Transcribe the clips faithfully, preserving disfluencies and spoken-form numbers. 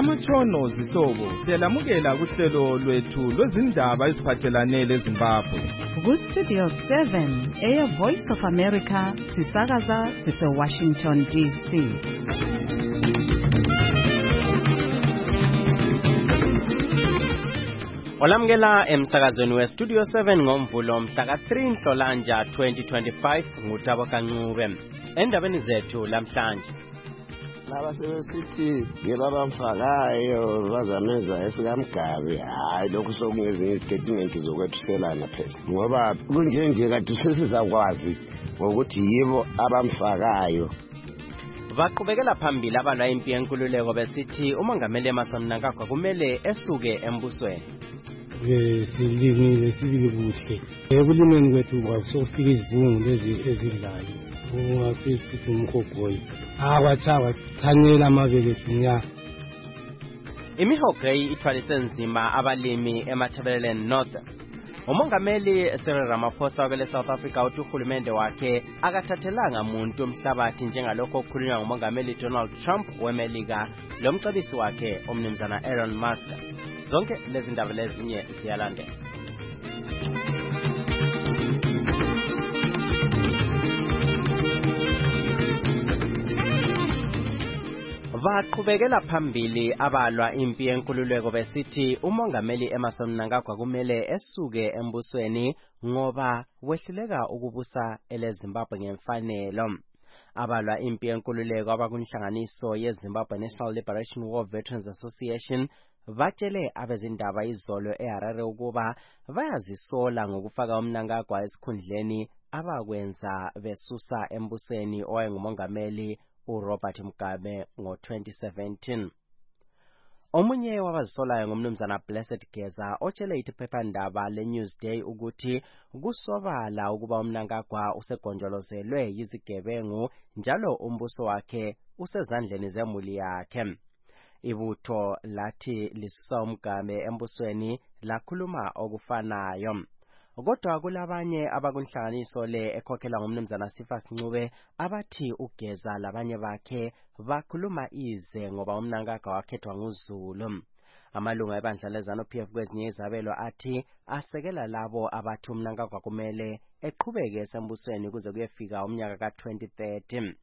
Amatshono zihlobo siyalamukela kuhlelo lwethu lwezindaba eziphathelane leZimbabwe. Ku Studio seven, Air Voice of America, sisakaza sise Washington D C. Olamukela emsakazweni we Studio seven ngomvulo mhla ka three Nhlolanja twenty twenty-five nguThabo Kancube. Endabeni zethu lamhlanje. Laba sebesithi ngebabamfakayo bazameza esikamgabe hayi lokho sokungezinye istatement zokwethuselana phela ngoba kunje nje kade sesizakwazi ukuthi yibo abamfakayo. Baqhubekela phambili abalwa impi yenkululeko besithi umongameli Emmerson Mnangagwa kumele esuke embusweni. Eh silivile sibili kuhle. Ekulimeni kwethu kwakusofika izibungu lezi ezidlayo. Ungasithi umkhogoyi. Abathaba thanyela amabele dunya. Imihogreyi ithwalise nzima abalimi eMatabeleland North. Umongameli Cyril Ramaphosa wele South Africa uthi uhulumende wakhe akathathelanga muntu umhlabathi njengalokho okukhulunywa ngumongameli Donald Trump weMelika lomcebisi wakhe umnumzana Elon Musk. Zonke lezi ndaba lezinye ziyalandela. Baqhubekela phambili abalwa impi yenkululeko besithi umongameli Emmerson Mnangagwa kumele esuke embusweni ngoba wehluleka ukubusa eleZimbabwe ngemfanelo. Abalwa impi yenkululeko abakunhlanganiso yeZimbabwe National Liberation War Veterans Association batshele abezindaba izolo eHarare ukuba bayazisola ngokufaka uMnangagwa esikhundleni abakwenza besusa embusweni owayengumongameli uRobert Mugabe ngo twenty seventeen. Omunye wabazisolayo ngumnumzana Blessed Geza otshele iphephandaba leNewsday ukuthi kusobala ukuba uMnangagwa usegonjolozelwe yizigebengu njalo umbuso wakhe usezandleni zemuli yakhe. Ibutho lathi lisusa uMgabe embusweni lakhuluma okufanayo. Kodwa kulabanye abakunhlanganiso le ekhokhela ngumnumzana Sifas Ncube abathi ugeza labanye bakhe bakhuluma ize ngoba uMnangagwa wakhethwa nguZulu. Amalunga ebandla leZANU P F kwezinye izabelo athi asekela labo abathi uMnangagwa kumele eqhubeke esembusweni kuze kuyefika umnyaka ka twenty thirty.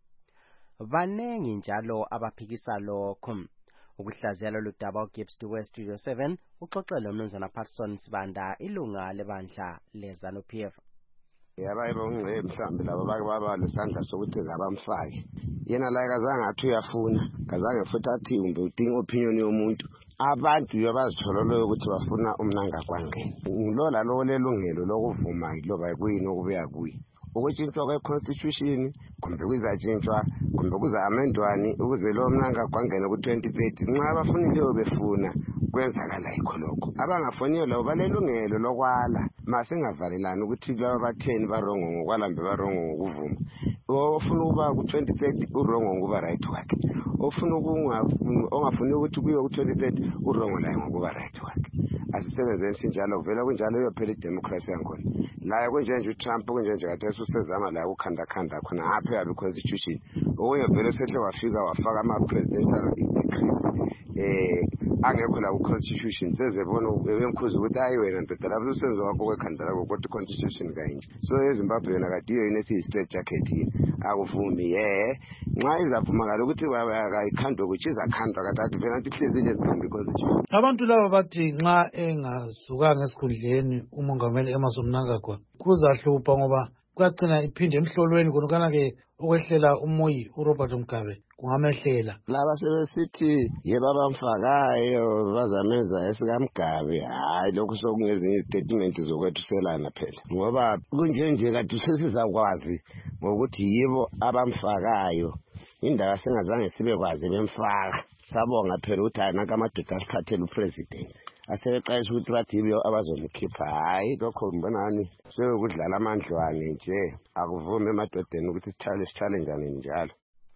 Banengi njalo abaphikisa lokho. Ukuhlaziya lolu daba uGibbs Duwe Studio seven uxoxele umnumzana Patson Sibanda ilunga lebandla leZANU P F. Yabayebo ngeke mhlambi laba bake baba lesandla sokuthi ngabamfaki. Yena la kazange athi uyafuna, kazange futhi athi umbe udinga opinion yomuntu. Abantu yabazithololoyo ukuthi bafuna uMnangagwa ngene. Ngilola lo lelungelo lokuvuma iloba kuyini okubuya kuyi. Ukutshintshwa kwe-constitution kumbe kuzatshintshwa kumbe kuza-amendwani ukuze lo Mnangagwa ngene ku twenty thirty nxa abafunileyo befuna kwenzakala yikho lokho. Abangafuniyo labo balelungelo lokwala masingavalelani ukuthi laba batheni barongo ngokwalambe barongo ngokuvuma. Ofuna ukuba ku twenty thirty urongo ngokuba right wakhe. Ofuna ongafuni ukuthi kuyo ku twenty thirty urongo laye ngokuba right wakhe. Asisebenzeni sinjalo vela kunjalo iyophela idemocracy yakhona. La kunjenje uTrump kunjenje kade usezama la ukukhanda khanda khona apha yabe constitution. Oye vele sehle wafika wafaka ama presidential decree eh angekho la ku constitution sezebona ebemkhuza ukuthi ayi wena ndoda lapho usenzo wakho kwekhanda lakho kodwa constitution kanje. So eZimbabwe yona kade iyo inesi straight jacket akuvumi eh nxa izavuma ngalo ukuthi akayikhandwe kuchiza khandwa kade vele anti hlezi nje zikhambi constitution. Abantu laba bathi nxa engazukanga esikhundleni umongameli Emmerson Mnangagwa kuzahlupha ngoba kwagcina iphinde emhlolweni konokana ke okwehlela umoyi uRobert Mugabe kungamehlela. Laba sebesithi yebabamfakayo bazameza esikamgabe hayi lokho sokungezinye istatement zokwethuselana phela ngoba kunje nje kade sesizakwazi ngokuthi yibo abamfakayo. Indaba sengazange sibe kwazi bemfaka. Sabonga phela ukuthi ayinaka amadoda asiphathele upresident. Asebeqayisa ukuthi bathi yibo abazolikhipha hayi lokho mbonani sekudlala amandlwane nje akuvumi emadodeni ukuthi sithale sithale njani njalo.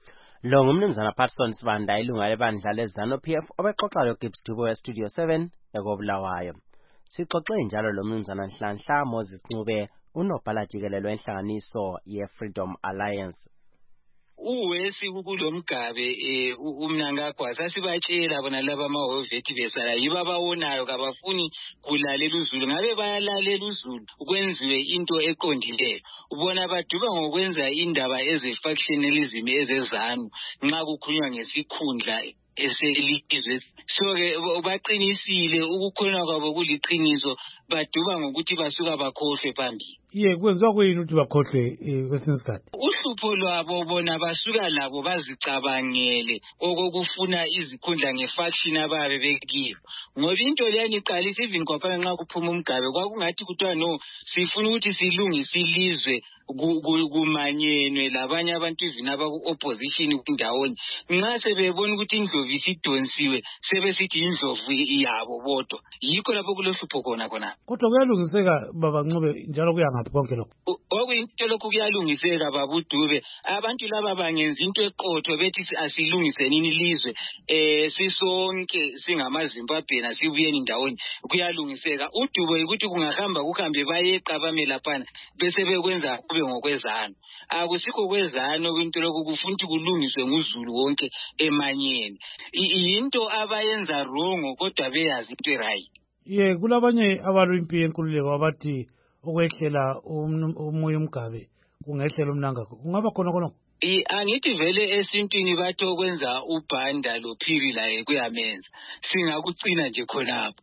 Lo ngumnumzana Patson Sibanda ilunga lebandla leZANU P F obexoxa lo Gibbs Duwe Studio seven ekobulawayo. Sixoxe njalo lo mnumzana Nhlanhla Moses Ncube unobhala jikelelo enhlanganiso ye Freedom Alliance. uwesi kulomgabe eh uMnangagwa sasibatshela bona laba amahovethi besala yiba abawonayo kabafuni kulalela uZulu ngabe bayalalela uZulu kwenziwe into eqondileyo ubona baduba ngokwenza indaba eze-factionalism ezezanu nxa kukhulunywa ngesikhundla eselizwe so ke baqinisile ukukhona kwabo kuliqiniso baduba ngokuthi basuka bakhohlwe phambili ye kwenziwa kuyini ukuthi bakhohlwe kwesinye isikhathi uhlupho lwabo bona basuka labo bazicabangele okokufuna izikhundla ngefaction ababe bekiyo ngoba into leyani iqalisa even kwaphela nxa kuphuma umgabe kwakungathi kuthiwa no sifuna ukuthi silungise ilizwe kumanyenwe labanye abantu even abaku-opposition ndawonye nxa sebebona ukuthi indlovu isidonsiwe sebesithi indlovu yabo bodwa yikho lapho kulohlupho khona khona kodwa kuyalungiseka baba Ncube njalo kuya ngaphi konke lokho okuyinto lokhu kuyalungiseka babuDube abantu laba bangenza into eqotho bethi asilungise nini ilizwe eh sisonke singamaZimbabwe nasibuyeni ndawonye kuyalungiseka uDube ukuthi kungahamba kuhambe bayeqa bamelaphana bese bekwenza kube ngokwezano akusikho kwezano into lokhu kufuna ukuthi kulungiswe nguZulu wonke emanyeni into abayenza wrong kodwa beyazi into right ye kulabanye abalwa impi yenkululeko abathi okwehlela umoya umgabe kungehlela uMnangagwa kungaba khona khona angithi vele esintwini bathi okwenza ubhanda lo phiri la kuyamenza singakucina nje khonapho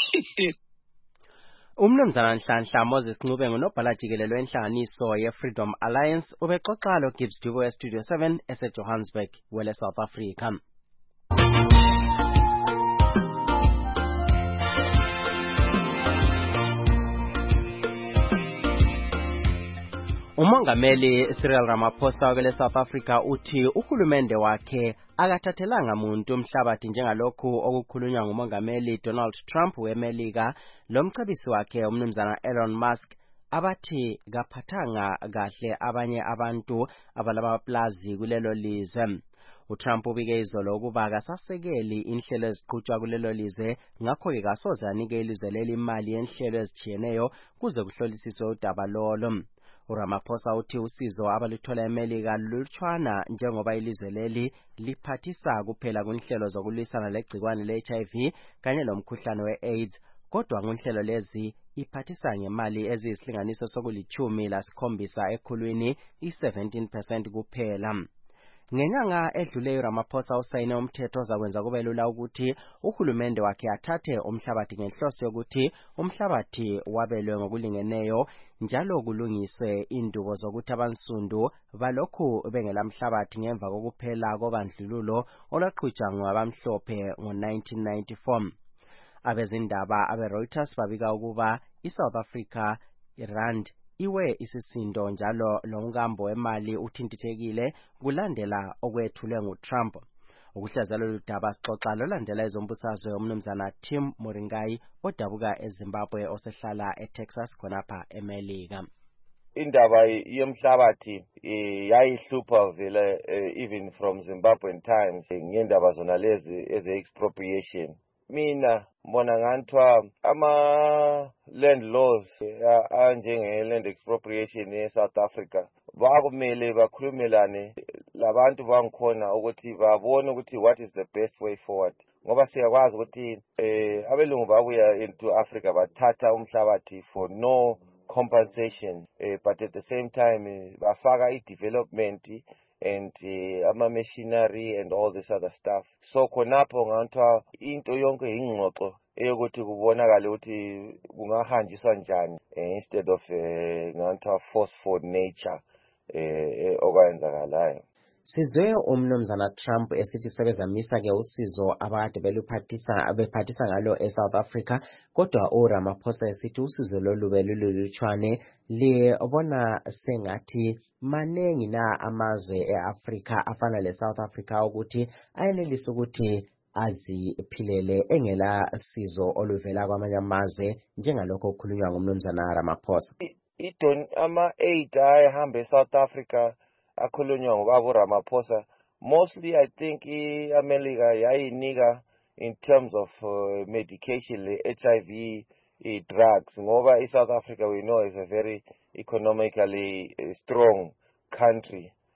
Umnumzana Nhlanhla Moses Ncube ngunobhala jikelele wenhlanganiso ye-Freedom Alliance ubexoxa lo Gibbs Dubo e-Studio seven ese-Johannesburg, wele South Africa. Umongameli Cyril Ramaphosa wele South Africa uthi uhulumende wakhe akathathelanga muntu umhlabathi njengalokhu okukhulunywa ngumongameli Donald Trump weMelika lomcebisi wakhe umnumzana Elon Musk abathi kaphathanga kahle abanye abantu abalamaplazi kulelo lizwe. uTrump ubike izolo ukuba akasasekeli inhlelo eziqhutshwa kulelo lizwe ngakho-ke kasoze anike ilizwe leli imali yenhlelo ezithiyeneyo kuze kuhlolisiswe udaba lolo. uRamaphosa uthi usizo abaluthola eMelika lulutshwana njengoba ilizwe leli liphathisa kuphela kunhlelo zokulwisana legcikwane le-H I V kanye lomkhuhlane we-AIDS kodwa ngunhlelo lezi iphathisa ngemali eziyisilinganiso sokulithumi lasikhombisa ekhulwini i-seventeen percent kuphela. Ngenyanga edlule uRamaphosa usayine umthetho ozakwenza kube lula ukuthi uhulumende wakhe athathe umhlabathi ngenhloso yokuthi umhlabathi wabelwe ngokulingeneyo njalo kulungiswe indubo zokuthi abansundu balokhu bengelamhlabathi ngemva kokuphela kobandlululo olwaqhutshwa ngabamhlophe ngo-nineteen ninety-four. Abezindaba abe-Reuters babika ukuba iSouth Africa irand iwe isisindo njalo lo nkambo wemali uthintithekile kulandela okwethulwe nguTrump. Ukuhlaza lolu daba sixoxa lolandela ezombusazwe umnumzana Tim Moringai odabuka eZimbabwe osehlala eTexas khonapha eMelika. Indaba yomhlabathi yayihlupha vele even from Zimbabwean times ngendaba zona lezi eze-expropriation. Mina mbona nganthiwa ama land laws anjenge land expropriation eSouth Africa bakumele bakhulumelane labantu bangikhona ukuthi babone ukuthi what is the best way forward ngoba siyakwazi ukuthi eh abelungu babuya into Africa bathatha umhlabathi for no compensation eh, but at the same time bafaka i-development and uh, ama machinery and all this other stuff. So khonapho nganthiwa into yonke ingxoxo eyokuthi kubonakala ukuthi kungahanjiswa njani instead of nganthiwa forceful nature eh okwenzakalayo. Sizwe umnumzana Trump esithi sebezamisa ke usizo abade beluphathisa abephathisa ngalo eSouth Africa kodwa uRamaphosa esithi usizo lolu belulutshwane libona sengathi manengi na amazwe eAfrica afana leSouth Africa ukuthi ayenelisa ukuthi aziphilele engela sizo oluvela kwamanye amazwe njengalokho okukhulunywa ngumnumzana Ramaphosa. Idon ama aid ayahamba eSouth Africa akhulunywa ngobaba Ramaphosa mostly I think iAmerica yayinika in terms of uh, medication le H I V uh, drugs ngoba iSouth Africa we know is a very economically uh, strong country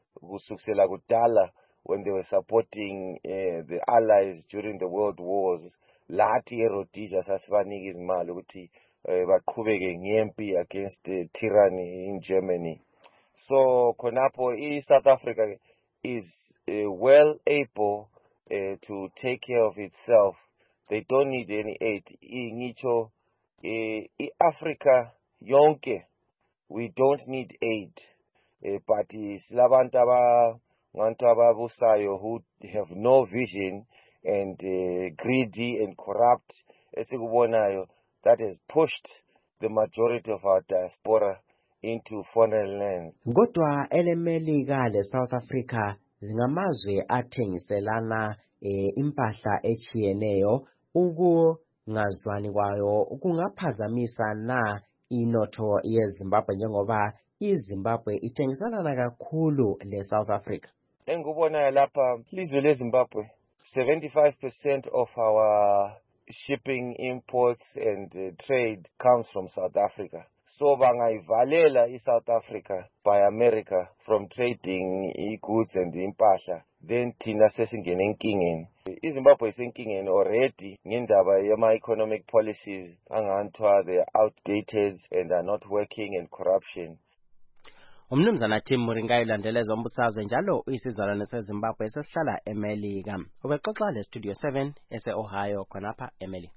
kusukela kudala when they were supporting uh, the allies during the world wars lathi eRhodesia sasibanika izimali ukuthi uh, baqhubeke ngempi against the tyranny in Germany. So khonapho iSouth Africa is uh, well able uh, to take care of itself. They don't need any aid. Ngitsho uh, iAfrica yonke, we don't need aid. Uh, but silabantu abantu ababusayo who have no vision and uh, greedy and corrupt esikubonayo that has pushed the majority of our diaspora into foreign lands. Kodwa elemelika le South Africa ngamazwe athengiselana eh, impahla echiyeneyo ukungazwani kwayo kungaphazamisa na inotho yeZimbabwe njengoba iZimbabwe ithengiselana kakhulu le South Africa. Engubona lapha lizwe leZimbabwe seventy-five percent of our shipping, imports and uh, trade comes from South Africa. So bangayivalela iSouth Africa by America from trading goods and impahla, then thina sesingene enkingeni. iZimbabwe isenkingeni already ngendaba yama economic policies anganthiwa they are outdated and are not working, and corruption. Umnumzana Tim Muringa ilandeleza umbusazwe njalo uyisizalwane seZimbabwe esesihlala eMelika. Ubexoxa le Studio seven ese Ohio khonapha eMelika.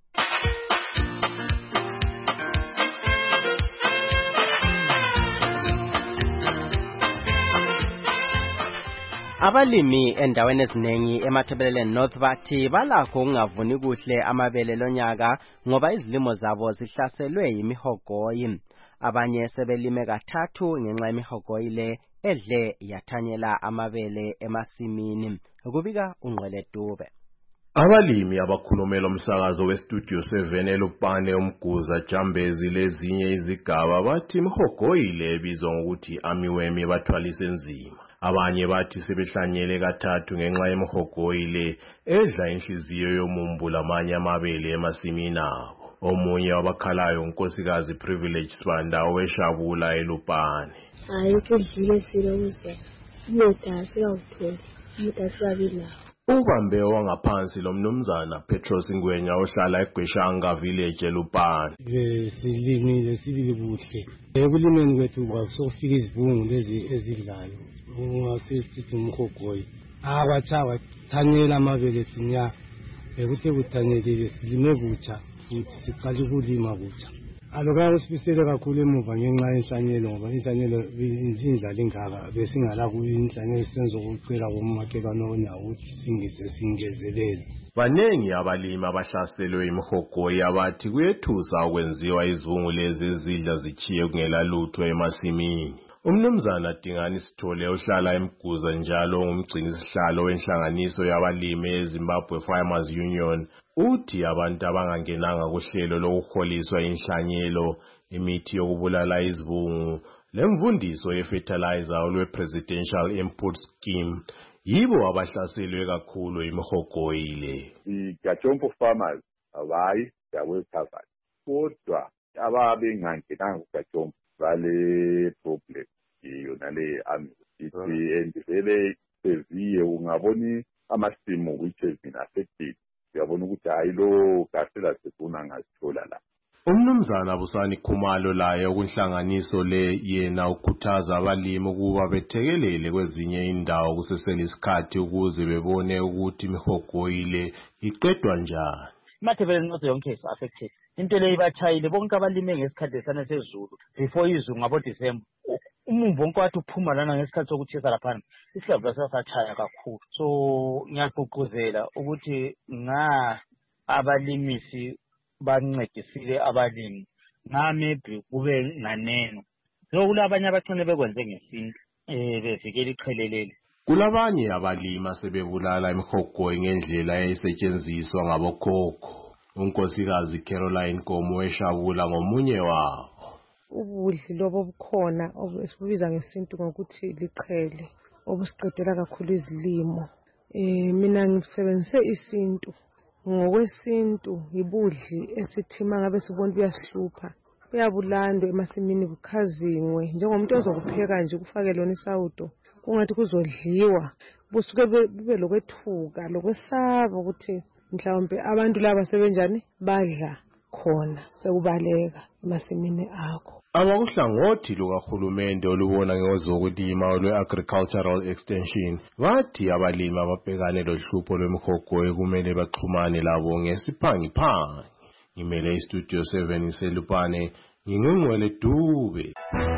Abalimi endaweni eziningi emathebeleleni North bathi balakho ukungavuni kuhle amabele lonyaka ngoba izilimo zabo zihlaselwe yimihogoyi. Abanye sebelime kathathu ngenxa yemihogoyi le edle yathanyela amabele emasimini. Ukubika uNgqwele Dube. Abalimi abakhulumela umsakazo weStudio seven eLupane uMguza Jambezi lezinye izigaba bathi imihogoyi le ebizwa ngokuthi amiwemi bathwalise nzima. Abanye bathi sebehlanyele kathathu ngenxa yemihogoyi le edla inhliziyo yomumbu lamanye amabele emasimini abo. Omunye wabakhalayo uNkosikazi Privilege Sibanda oweshabula eLupane. Hayi kudlile silokuze. Moda siyawuthola. Moda siyabila. Ubambe wangaphansi lo mnumzana Petros Ngwenya ohlala eGweshanga village eLupane. Eh silimile sibili kuhle. Ekulimeni kwethu kwakusofika izibungu lezi ezidlayo. Ungasithi umhogoyi. Abachawa thanyela amabele sinya. Ekuthe kuthanyelile silime bucha. Siqale ukulima kutsha. Aloka usifisele kakhulu emuva ngenxa yenhlanyelo ngoba inhlanyelo indlala ingaka besingala kuinhlanyelo senzo ukucela kumakhelwane onyawo ukuthi singise singezelele. Banengi abalimi abahlaselwe imihogoyi abathi kuyethusa ukwenziwa izivungu lezi ezidla zichiye kungela lutho emasimini. Umnumzana Dingani Sithole ohlala eMguza njalo ngumgcini isihlalo wenhlanganiso yabalimi eZimbabwe Farmers Union uthi abantu abangangenanga kuhlelo lokuholiswa inhlanyelo imithi yokubulala izivungu lemvundiso yefertilizer olwe Presidential Input Scheme yibo abahlaselwe kakhulu imihogoyi le. iGachompo farmers abayi yawe covered kodwa ababengangenanga kuGachompo vale problem yona le amithi and vele severe ungaboni amasimo which has been affected uyabona ukuthi hayi lo gasela sifuna ngazithola la. Umnumzana Busani Khumalo laye okunhlanganiso le yena ukhuthaza abalimi ukuba bethekelele kwezinye indawo kusesele isikhathi ukuze bebone ukuthi imihogoyi le iqedwa njani. Mathebeleni North yonke is affected. Into le ibathayile bonke abalime ngesikhathi esana sezulu before izulu ngabo December. Umumvu wonke wathi uphuma lana ngesikhathi sokuthisa lapha isihlabula sasathaya kakhulu. So ngiyaqoqozela ukuthi nga abalimisi bancedisile abalimi nga maybe kube nganeno. So kulabanye abacane bekwenze ngesinto eh bevikela iqhelelele. Kulabanye abalimi asebebulala imihogoyi ngendlela eyayisetshenziswa ngabokhokho. uNkosikazi Caroline Komo eshabula ngomunye wabo. Ubudli lobo bukhona obesibubiza ngesintu ngokuthi liqhele obusiqedela kakhulu izilimo. Eh mina ngisebenzise isintu. Ngokwesintu ibudli esithima ngabe sibona buyasihlupha. Uyabulandwe emasimini bukhazingwe njengomuntu ozokupheka nje kufake lona isawudo kungathi kuzodliwa busuke bube lokwethuka lokwesaba ukuthi mhlawumbe abantu laba sebenjani badla khona sekubaleka emasimini akho. Abakuhlangothi lukahulumende olubona ngezokulima olwe-Agricultural Extension bathi abalimi ababhekane lohlupho lwemihogo kumele baxhumane labo ngesiphangiphangi. Ngimele iStudio seven iselupane ngingengwele Dube.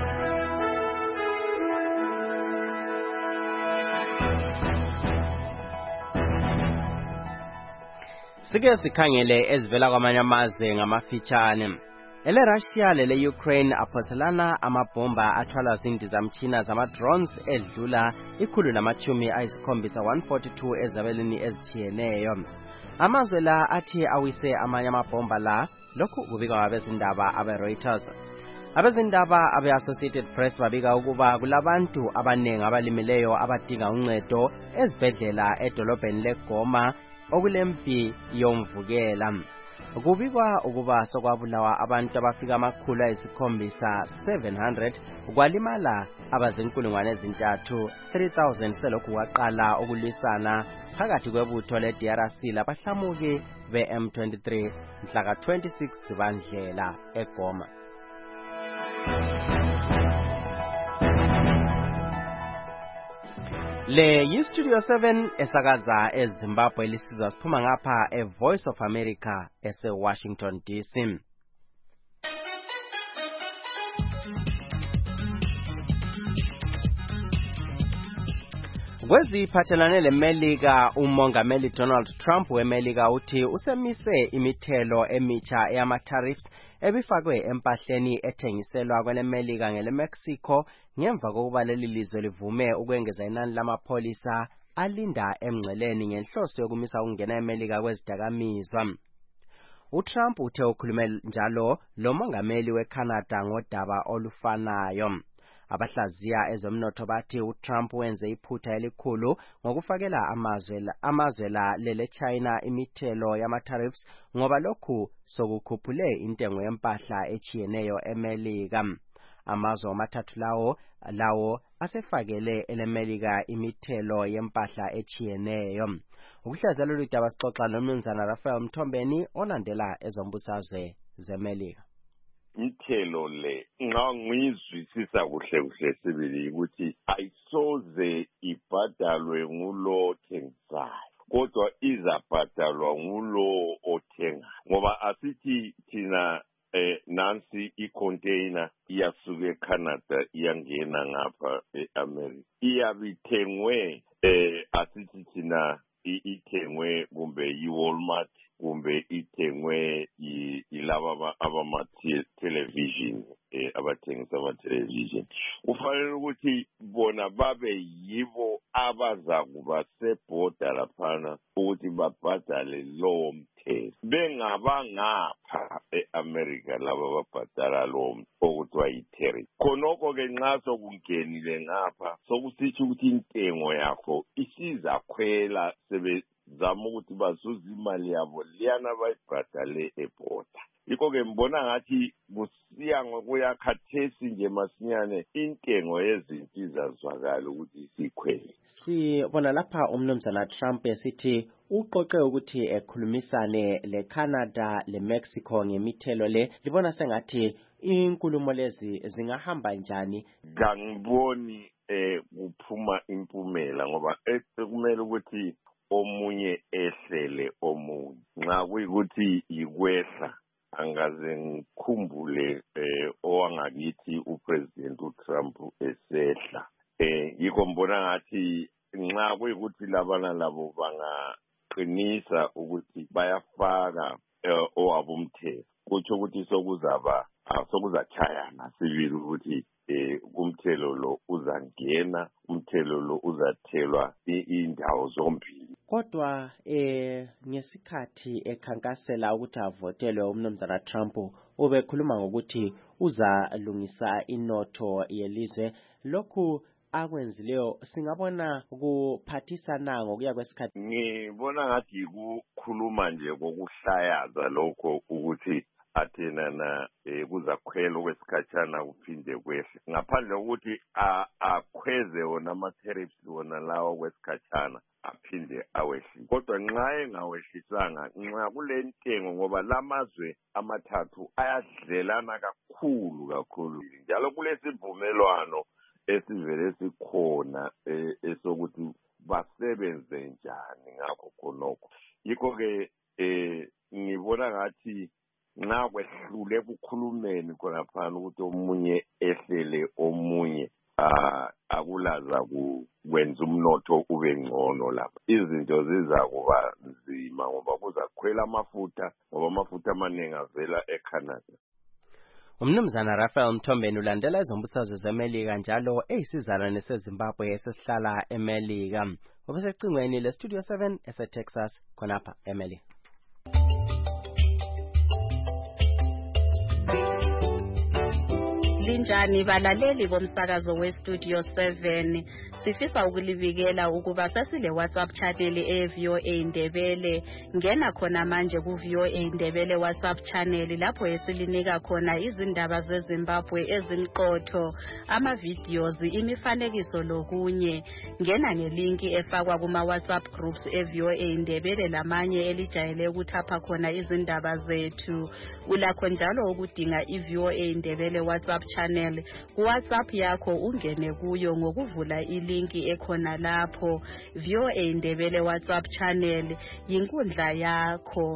Sike sikhangele ezivela kwamanye amazwe ngamafitshane. Ele Russia lele Ukraine aphoselana amabomba athwala zindizamtshina zama-drones edlula ikhulu namachumi ayisikhombisa one forty-two ezabelweni ezitshiyeneyo. Amazwe la athi awise amanye amabomba la, lokhu kubikwa abezindaba abe-Reuters. Abezindaba abe-Associated Press babika ukuba kulabantu abanengi abalimileyo abadinga uncedo ezibhedlela edolobheni leGoma okulempi yomvukela. Kubikwa ukuba sokwabulawa abantu abafika amakhulu ayisikhombisa seven hundred, kwalimala abazinkulungwane ezintathu three thousand selokhu kwaqala ukulwisana phakathi kwebutho le-D R C labahlamuki be-M twenty-three mhla ka twenty-six Zibandlela eGoma. Le yiStudio seven esakaza eZimbabwe lisizwa siphuma ngapha eVoice of America ese-Washington D C. Kweziphathelane leMelika, umongameli Donald Trump weMelika uthi usemise imithelo emitsha eyama-tariffs ebifakwe empahleni ethengiselwa kweleMelika ngeleMexico ngemva kokuba leli lizwe livume ukwengeza inani lamapholisa alinda emngceleni ngenhloso yokumisa ukungena eMelika kwezidakamizwa. uTrump uthe ukhulume njalo lo mongameli weCanada ngodaba olufanayo. Abahlaziya ezomnotho bathi uTrump wenze iphutha elikhulu ngokufakela amazwe la amazwe la lele China imithelo yama-tariffs ngoba lokhu sokukhuphule intengo yempahla echiyeneyo eMelika. Amazwe amathathu lawo lawo asefakele eleMelika imithelo yempahla echiyeneyo. Ukuhlaziya lolu daba sixoxa nomnumzana Raphael Mthombeni onandela ezombusazwe zeMelika. Imithelo le nxa ngiyizwisisa kuhle kuhle sibili ukuthi ayisoze ibhadalwe ngulo thengisayo kodwa izabhadalwa ngulo othenga ngoba asithi thina eh nansi icontainer iyasuka eCanada iyangena ngapha eAmerica iyabithengwe eh asithi thina ithengwe kumbe yiWalmart kumbe ithengwe yilaba abama television eh abathengisa ama television kufanele ukuthi bona babe yibo abazakuba seborder laphana ukuthi babhadale lo mthelo bengabangapha eAmerica laba babhadala lo okuthiwa yi-tariff khonoko ke nxa sokungenile ngapha sokusithi ukuthi intengo yakho isiza khwela sebe zama ukuthi bazuza imali yabo liyana bayibhadale eborder. Yikho ke mbona ngathi kusiya ngokuya khathesi nje masinyane intengo yezinto zwakala ukuthi sikhwele. Sibona lapha umnumzana Trump esithi uqoqe ukuthi ekhulumisane leCanada leMexico ngemithelo le libona sengathi inkulumo lezi zingahamba njani. Ngangiboni eh kuphuma impumela ngoba ekumele ukuthi omunye ehlele omunye nxa kuyikuthi ikwehla angaze ngikhumbule eh owangakithi uPresident uTrump esehla eh yikho mbona ngathi nxa kuyikuthi labana labo bangaqinisa ukuthi bayafaka owabo umthetho kuthi ukuthi sokuzaba sokuzachayana sibili ukuthi eh umthelo lo uzangena umthelo lo uzathelwa indawo zombili. Kodwa eh ngesikhathi ekhankasela ukuthi avotelwe umnumzana Trump ubekhuluma ngokuthi uzalungisa inotho yelizwe lokhu akwenzileyo singabona kuphathisana ngokuya kwesikhathi. Ngibona ngathi ukukhuluma nje kokuhlayaza lokho ukuthi athena na kuzakhwela okwesikhatshana kuphinde kwehle ngaphandle kokuthi akhweze wona ama-tariffs wona lawo kwesikhatshana aphinde awehlise kodwa nxa engawehlisanga nxa kule ntengo ngoba lamazwe amathathu ayadlelana kakhulu kakhulu njalo kulesivumelwano esivele sikhona esokuthi basebenze njani ngakho khonokho yikho-ke um ngibona ngathi nxa kwehlule ekukhulumeni khonaphana ukuthi omunye ehlele omunye uh, akulaza kwenza umnotho ube ngcono lapha izinto ziza kuba nzima ngoba kuzakhwela amafutha ngoba amafutha amaningi avela eCanada. Umnumzana Raphael Mthombeni ulandela izombusazwe zeMelika njalo eyisizalwane seZimbabwe esihlala eMelika. Ubesecingweni leStudio seven eseTexas khonapha eMelika. Linjani balaleli bomsakazo weStudio seven sifisa ukulibikela ukuba sasile WhatsApp channel e-V O A Ndebele ngena khona manje ku-V O A Ndebele WhatsApp channel lapho esilinika khona izindaba zeZimbabwe ezimqotho ama-videos imifanekiso lokunye ngena ngelinki efakwa kuma WhatsApp groups e-V O A Ndebele lamanye elijayele ukuthapha khona izindaba zethu ulakho njalo ukudinga i-V O A Ndebele WhatsApp channel ku WhatsApp yakho ungene kuyo ngokuvula ilinki ekhona lapho. V O A Ndebele WhatsApp channel yinkundla yakho.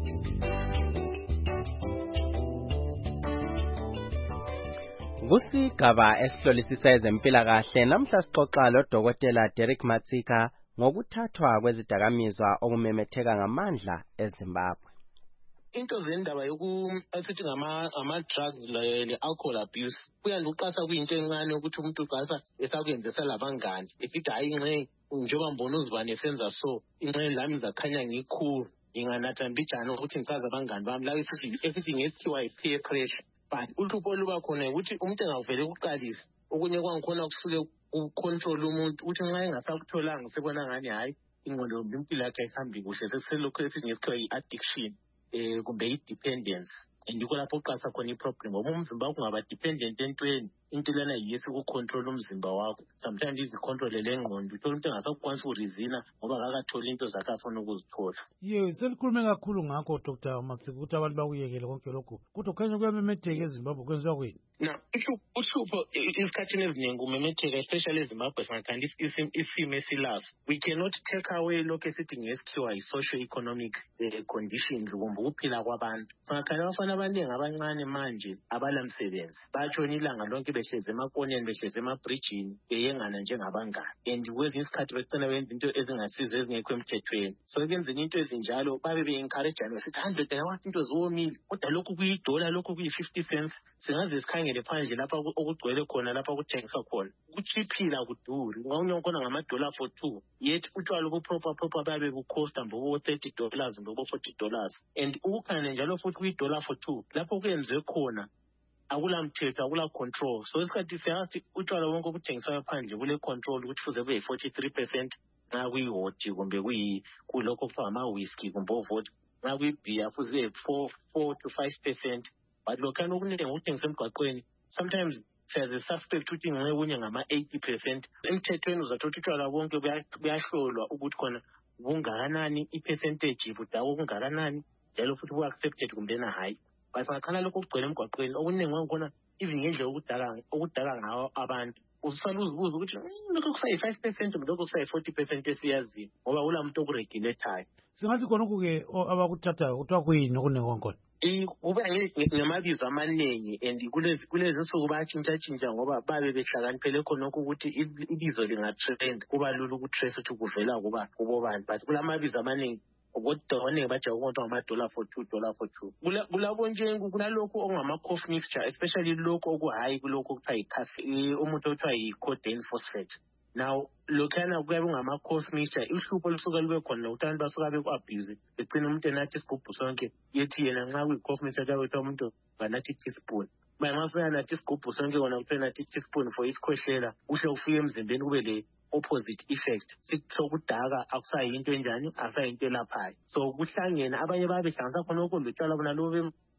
Kusigaba esihlolisisa ezempilakahle namhla sixoxa loDokotela Derek Matsika ngokuthathwa kwezidakamizwa okumemetheka ngamandla eZimbabwe. Into zendaba yokuthi ngama ama drugs le alcohol abuse kuyanduqasa kuyinto encane ukuthi umuntu ugasa esakwenzesa labangani efithi hayi inxe njengoba mbona uzibane esenza so inxe lami zakhanya ngikhulu inganatha mbijana ukuthi ngisaza abangani bami la esithi esithi ngesikhiwa i-peer pressure but uhlupho luba khona ukuthi umuntu engavele ukuqalisa okunye kwangikhona kusuke ucontrol umuntu uthi nxa engasakutholanga sebona ngani hayi ingqondo impilo yakhe ayihambi kuhle sekuselokho esithi ngesikhiwa i-addiction eh kumbe i-dependence andikho lapho uqasa khona i-problem ngoba umzimba wakho ungaba dependent entweni into lana yesi ukucontrol umzimba wakho sometimes izicontrol lengqondo uthola umuntu engasakwanisa ukurizina ngoba akakatholi into zakhe afuna ukuzithola. Ye selikhulume kakhulu ngakho Doctor Matsika ukuthi abantu bakuyekele konke lokho kodwa khanya kuyamemetheka eZimbabwe kwenziwa kwini? Na uhlupho isikhathini eziningi umemetheka especially eZimbabwe singakhanda isimo esilaso. We cannot take away lokho esithi ngesikhiwa i-socio economic conditions kumbe ukuphila kwabantu. Singakhanda abafana abaningi abancane manje abalamsebenzi batshona ilanga lonke behleze emakoneni behleze emabridgini beyengana njengabangani and kwezinye isikhathi becina benza into ezingasizo ezingekho emthethweni so ekwenzeni into ezinjalo babe be-encouragana besithi hundred yawathi into ziwomile kodwa lokhu kuyidola lokhu kuyi-fifty cents singaze sikhangele phandle lapha okugcwele khona lapha okuthengiswa khona kuchiphila kuduri ngokunye khona ngamadola for two yet utshwala obuproper proper babe bukhosta mbobo-thirty dollars mbobo-forty dollars and ukukhangele njalo futhi kuyidola for two lapho kuyenzwe khona akula mthetho akula control so isikhathi siyathi utshwala wonke obuthengiswayo phandle kule control ukuthi fuze kube yi-forty-three percent nxa kuyihoti kumbe kulokho kuthiwa ama-whisky kumbe ovoti nxa kuyibeer fuze four four to five percent but lokhani okuningi okuthengisa emgwaqweni sometimes siyaze suspect ukuthi ngenxa yokunye ngama-eighty percent emthethweni uzathola utshwala bonke buyahlolwa ukuthi khona bungakanani i-percentage budakwa okungakanani njalo futhi bu-accepted kumbena hayi basingakhala lokho okugcwele emgwaqweni okuningi wangikhona even ngendlela okudala okudala ngawo abantu usala uzibuza ukuthi lokho kusayi-five percent lokho kusayi-forty percent esiyaziyo ngoba kula muntu okuregulatayo. Singathi khonokho-ke abakuthathayo kuthiwa kuyini okuningi wangikhona? Kube ngamabizo amaningi and kulezi nsuku bayatshintshatshintsha ngoba babe behlakaniphele khonokho ukuthi ibizo lingatrend kuba lula ukutrace ukuthi kuvela kuba kubobani but kulamabizo amaningi kodwa abaningi bajaye ukuthi ngama-dollar for two dollar for two kulabo nje kulalokhu okungama-cough mixture especially lokhu okuhayi kulokhu okuthiwa yikhasi umuntu okuthiwa yi-codeine phosphate. Now lokhana kuyabe kungama-cough mixture uhlupho lusuka lube khona ukuthi abantu basuka beku-abuse begcina umuntu enathi isigubhu sonke yethi yena nxa kuyi-cough mixture kuyabe kuthiwa umuntu banathi i-teaspoon ba nxa suyanathi isigubhu sonke kona kuthiwa nathi i-teaspoon for isikhwehlela kuhle ufike emzimbeni kube le opposite effect sokudaka akusayinto enjani asayinto elaphayo so kuhlangene abanye babehlanganisa khona lokho lotshwala bona lobe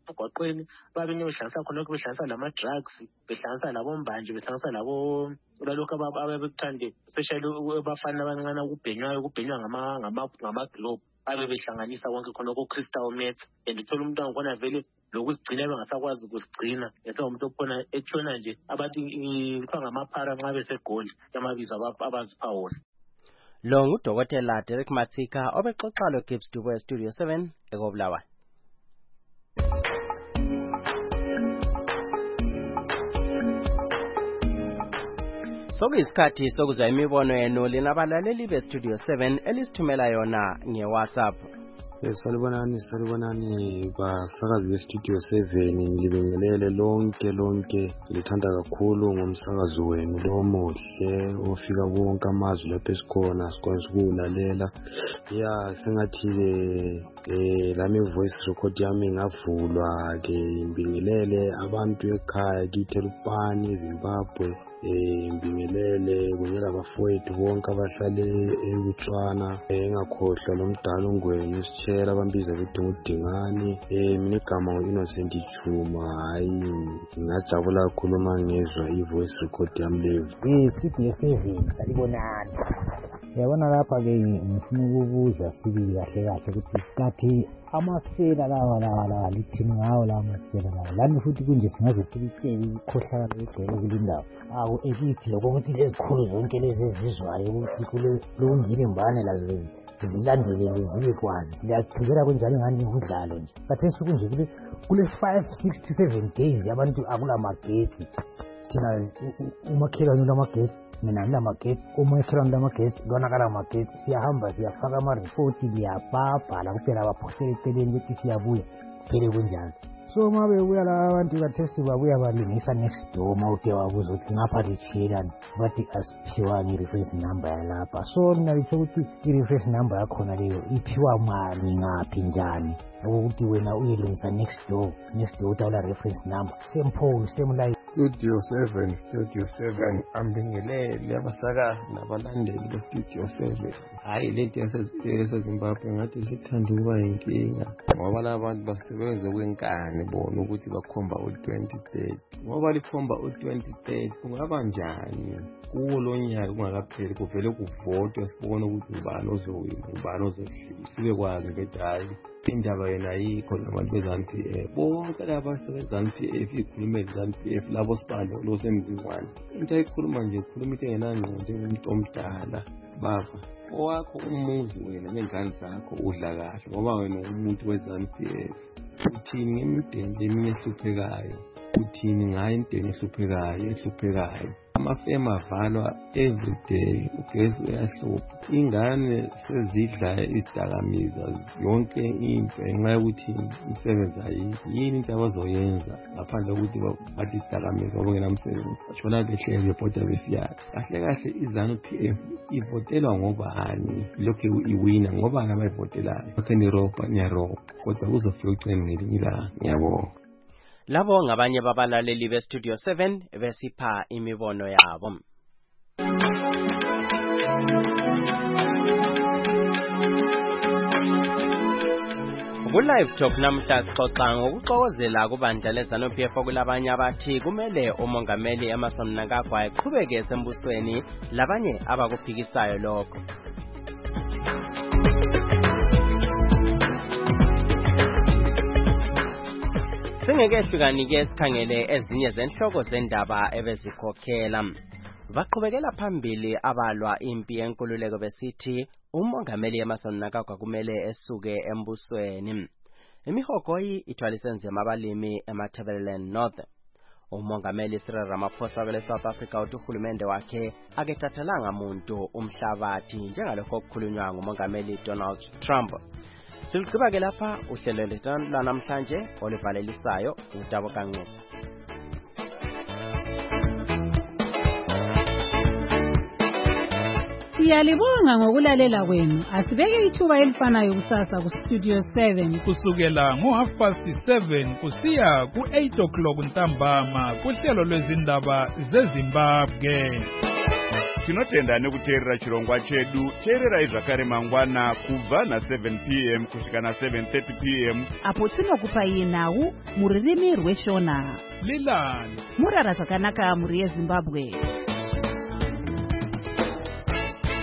emgwaqweni babe behlanganisa khonokho behlanganisa lama-drugs behlanganisa labombanje behlanganisa labo lalokhu ababekuthande especially abafana abancane ukubhenywayo ukubhenywa ngama-globe babe behlanganisa konke khonokho crystal meth and uthola umuntu angibona vele lokuzigcina bengasakwazi ukuzigcina esengumuntu okhona etshona nje abathi kuthiwa ngamaphara nxa besegoli amabizo abazipha wona. Lo ngudokotela Derek Matsika obexoxa lo Gibbs Dubo Studio seven eKobulawayo. Sokuyisikhathi sokuzwa imibono yenu linabalaleli be Studio seven elisithumela yona ngeWhatsApp. Salibonani salibonani basakazi be Studio seven ngilibingelele lonke lonke ngilithanda kakhulu ngomsakazi wenu lo muhle ofika konke amazwi lapho esikhona sikwazi ukulalela ya sengathi ke lami voice record yami ngavulwa ke ngibingelele abantu ekhaya kithi eLupani eZimbabwe eh ngibingelele kungela bafowethu bonke abahlale eBotswana engakhohlwa lomdala ongweni sitshela abambiza bethi uDingani eh mina igama uInnocent Chuma hayi ngajabula kakhulu mangezwa ivoice record yami leyo eh Studio seven salibonani yabona lapha ke ngifuna ukubuza sibili kahle kahle ukuthi kathi amasela lawa lawa lawa lithini ngawo la masela lawa lani futhi kunje singazothikitshela ukukhohlakala egcwele kulindawo awu ekithi lokho ukuthi lezikhulu zonke lezi ezizwayo ukuthi kule lungile imbane lazo zilandelele zibe kwazi liyaqhubeka kunjalo ngani udlalo nje kathesi kunje kule kule five sixty-seven days abantu akula mageti thina umakhelwane lamageti mina ngamageti umakhelwane lamageti lonakala mageti siyahamba siyafaka ama-report liyabhabhala kuphela abaphosele eceleni bethi siyabuya phele kunjalo so mabe buya la abantu kathesi babuya balungisa next door mawuke wabuza ukuthi ngapha lithiyelani bathi asiphiwanga i-reference number yalapha so nalitsho ukuthi i-reference number yakhona leyo iphiwa mani ngaphi njani ukuthi wena uyelungisa next door next door utawula reference number same pole same light. Studio seven Studio seven ambingelele abasakazi nabalandeli be Studio seven hayi lento yaseZimbabwe ngathi sithanda ukuba inkinga ngoba labantu basebenza kwenkani bona ukuthi bakhomba u-twenty thirty ngoba likhomba u-twenty thirty kungaba njani kuwo lo nyaka kungakapheli kuvele kuvotwe sibone ukuthi ubani ozowina ubani ozohlisa sibe kwazi ukuthi hayi indaba yena yikho nabantu be-ZANU P F bonke laba abasebenza-ZANU P F ikhulume ZANU P F labo sibalo lo semzingwane into ayikhuluma nje ikhuluma into engenangqondo njengomuntu omdala baba owakho umuzi wena nengane zakho udla kahle ngoba wena umuntu we-ZANU P F uthini ngemidende eminye ehluphekayo uthini ngayo inteni ehluphekayo ehluphekayo amafema avalwa everyday ugesi uyahlupha ingane sezidla izidakamizwa yonke into ngenxa yokuthi umsebenzi ayikho yini into abazoyenza ngaphandle kokuthi bathi izidakamizwa bongena msebenzi bashona behlezi bebhoda besiyala kahle kahle i-ZANU P F ivotelwa ngobani lokhu iwina ngobani abayivotelayo bakhe nirobha niyarobha kodwa kuzofika uceni ngelinye ilanga ngiyabonga. Labo ngabanye babalaleli be Studio seven besipha imibono yabo. Ku live talk namhla sixoxa ngokuxokozela kubandla leZANU P F kulabanye abathi kumele umongameli Emmerson Mnangagwa eqhubeke esembusweni labanye abakuphikisayo lokho. Singeke hlukanike sikhangele ezinye zenhloko zendaba ebezikhokhela. Baqhubekela phambili abalwa impi yenkululeko besithi umongameli Emmerson Mnangagwa kumele esuke embusweni. Imihogoyi ithwalise nzima abalimi eMatabeleland North. Umongameli Cyril Ramaphosa wele South Africa uthi uhulumende wakhe aketathalanga muntu umhlabathi njengalokho okukhulunywa ngumongameli Donald Trump. Siligqiba ke lapha uhlelo lethu namhlanje olivalelisayo uDabo Kancube. Siyalibonga ngokulalela kwenu. Asibeke ithuba elifanayo kusasa ku Studio seven kusukela ngo half past seven kusiya ku eight o'clock ntambama kuhlelo lwezindaba zeZimbabwe. tinotenda nekuteerera chirongwa chedu. Teererai zvakare mangwana kubva na seven p m kusvika na seven thirty p m apo tinokupai nhau mururimi rweshona. Lilani murara zvakanaka muri yeZimbabwe.